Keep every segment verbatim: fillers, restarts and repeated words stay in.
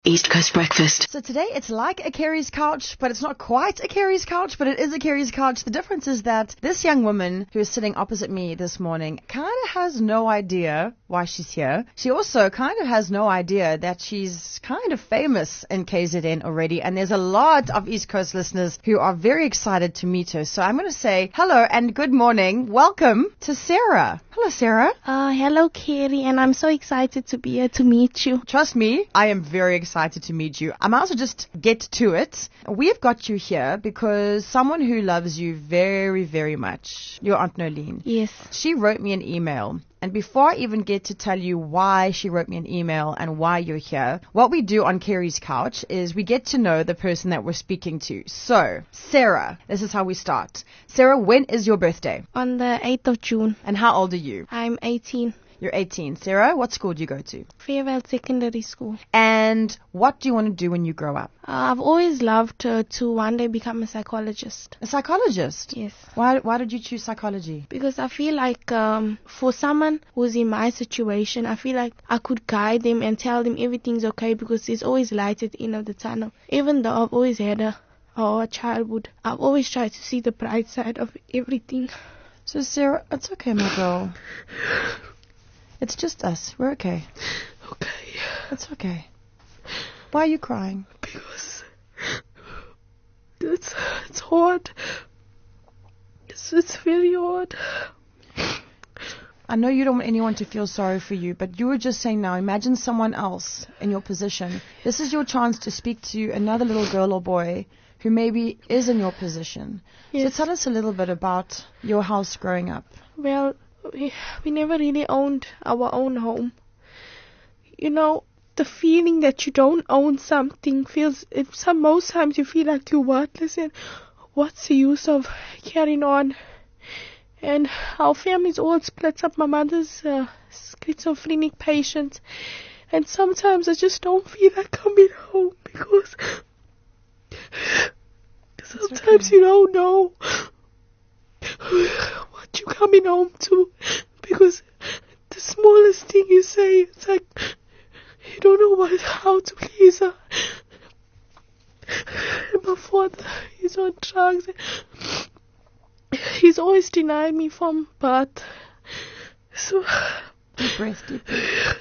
East Coast Breakfast. So today it's like a Kerry's couch, but it's not quite a Kerry's couch, but it is a Kerry's couch. The difference is that this young woman who is sitting opposite me this morning kind of has no idea why she's here. She also kind of has no idea that she's kind of famous in K Z N already, and there's a lot of East Coast listeners who are very excited to meet her. So I'm going to say hello and good morning. Welcome to Sarah. Hello, Sarah. Uh, hello, Kerry, and I'm so excited to be here to meet you. Trust me, I am very excited. Excited to meet you. I might also just get to it. We've got you here because someone who loves you very, very much, your Aunt Nolene. Yes. She wrote me an email. And before I even get to tell you why she wrote me an email and why you're here, what we do on Kerry's Couch is we get to know the person that we're speaking to. So, Sarah, this is how we start. Sarah, when is your birthday? On the eighth of June. And how old are you? I'm eighteen. You're eighteen. Sarah, what school do you go to? Fairvale Secondary School. And what do you want to do when you grow up? Uh, I've always loved uh, to one day become a psychologist. A psychologist? Yes. Why Why did you choose psychology? Because I feel like um, for someone who's in my situation, I feel like I could guide them and tell them everything's okay because there's always light at the end of the tunnel. Even though I've always had a hard childhood, I've always tried to see the bright side of everything. So Sarah, it's okay, my girl. It's just us. We're okay. Okay. It's okay. Why are you crying? Because it's it's hard. It's it's very hard. I know you don't want anyone to feel sorry for you, but you were just saying now, imagine someone else in your position. This is your chance to speak to another little girl or boy who maybe is in your position. Yes. So tell us a little bit about your house growing up. Well, we, we never really owned our own home. You know, the feeling that you don't own something feels, it, some, most times you feel like you're worthless and what's the use of carrying on? And our family's all split up. My mother's a schizophrenic patient, and sometimes I just don't feel like coming home because sometimes okay. You don't know what you're coming home to, because the smallest thing you say, it's like you don't know what, how to please her. And my father, he's on drugs. He's always denied me from birth. So deep breath, deep breath.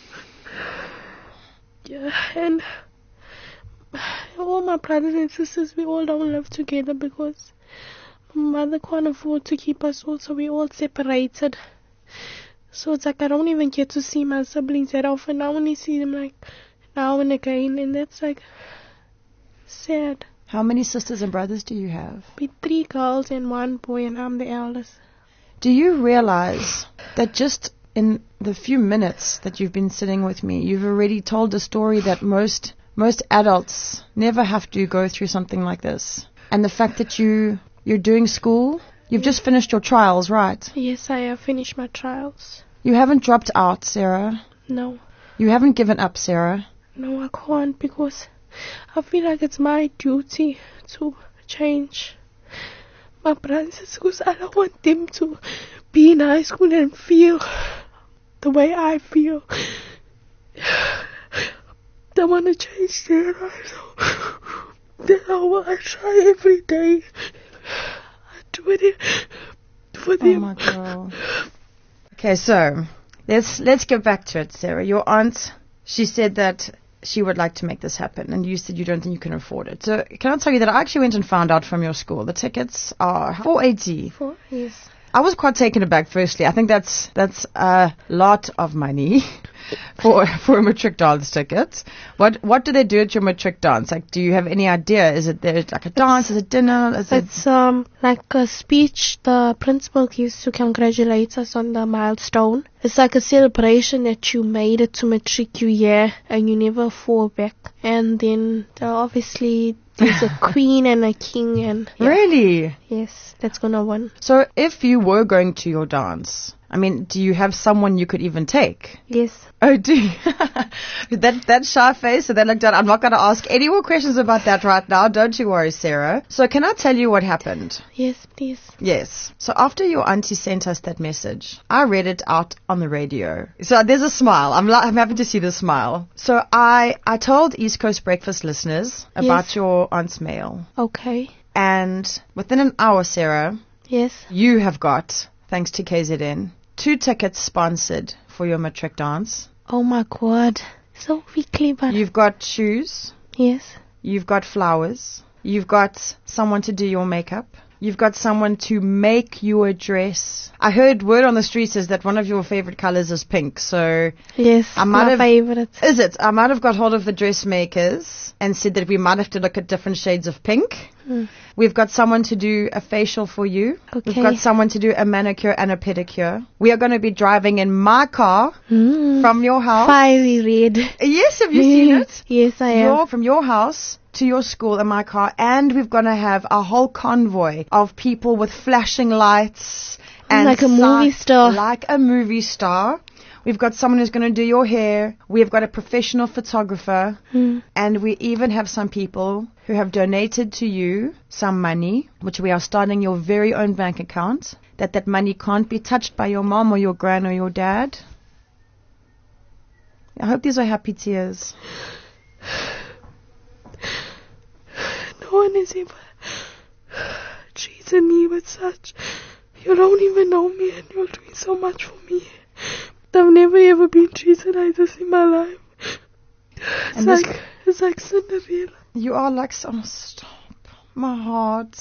Yeah, and all my brothers and sisters, we all don't live together because my mother can't afford to keep us all, so we all separated. So it's like I don't even get to see my siblings that often. I only see them like now and again, and that's like sad. How many sisters and brothers do you have? Be three girls and one boy, and I'm the eldest. Do you realize that just in the few minutes that you've been sitting with me, you've already told a story that most most adults never have to go through something like this? And the fact that you you're doing school, you've just finished your trials, right? Yes, I have finished my trials. You haven't dropped out, Sarah? No. You haven't given up, Sarah? No, I can't, because I feel like it's my duty to change my brothers and sisters. I don't want them to be in high school and feel the way I feel. I want to change their lives. That's how I try every day. I do it for them. Oh my God. Okay, so let's let's get back to it, Sarah. Your aunt, she said that she would like to make this happen, and you said you don't think you can afford it. So can I tell you that I actually went and found out from your school the tickets are four eighty. Four, yes. I was quite taken aback. Firstly, I think that's that's a lot of money for for a matric dance ticket. What what do they do at your matric dance? Like, do you have any idea? Is it there like a dance? Is it dinner? Is it's it um like a speech the principal gives to congratulate us on the milestone. It's like a celebration that you made it to matric, you year, and you never fall back. And then uh, obviously there's a queen and a king, and yeah. Really? Yes, that's gonna win. So if you were going to your dance, I mean, do you have someone you could even take? Yes. Oh, do you? that, that shy face and that look down. I'm not going to ask any more questions about that right now. Don't you worry, Sarah. So can I tell you what happened? Yes, please. Yes. So after your auntie sent us that message, I read it out on the radio. So there's a smile. I'm, li- I'm happy to see the smile. So I, I told East Coast Breakfast listeners about Yes. your aunt's mail. Okay. And within an hour, Sarah, Yes. you have got, thanks to K Z N, two tickets sponsored for your matric dance. Oh my God. So weekly, but You've got shoes. yes. You've got flowers. You've got someone to do your makeup. You've got someone to make you a dress. I heard word on the streets is that one of your favorite colors is pink. So Yes. I might my have- favorite. is it? I might have got hold of the dressmakers and said that we might have to look at different shades of pink. Hmm. We've got someone to do a facial for you. We've Okay. got someone to do a manicure and a pedicure. We are going to be driving in my car Mm. from your house. Fiery red. Yes, have you seen it? Yes, I am. Your, from your house to your school in my car, and we're going to have a whole convoy of people with flashing lights and Like a si- movie star. Like a movie star. We've got someone who's going to do your hair. We've got a professional photographer. Hmm. And we even have some people who have donated to you some money, which we are starting your very own bank account, that that money can't be touched by your mom or your gran or your dad. I hope these are happy tears. No one has ever treated me with such. You don't even know me and you're doing so much for me. I've never ever been treated like this in my life. It's And this- like it's like Cinderella. You are like, oh, stop. My heart.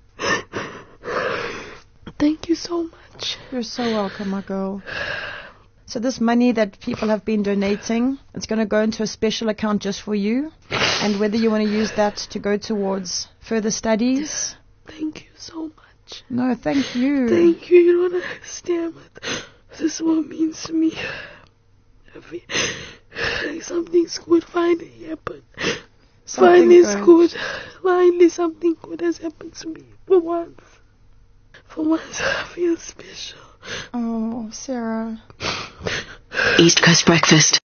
Thank you so much. You're so welcome, my girl. So this money that people have been donating, it's going to go into a special account just for you. And whether you want to use that to go towards further studies. Thank you so much. No, thank you. Thank you. You don't understand what this is what it means to me. I feel like something's good finally happened. Something Finally it's good. good. Finally something good has happened to me. For once. For once I feel special. Oh, Sarah. East Coast Breakfast.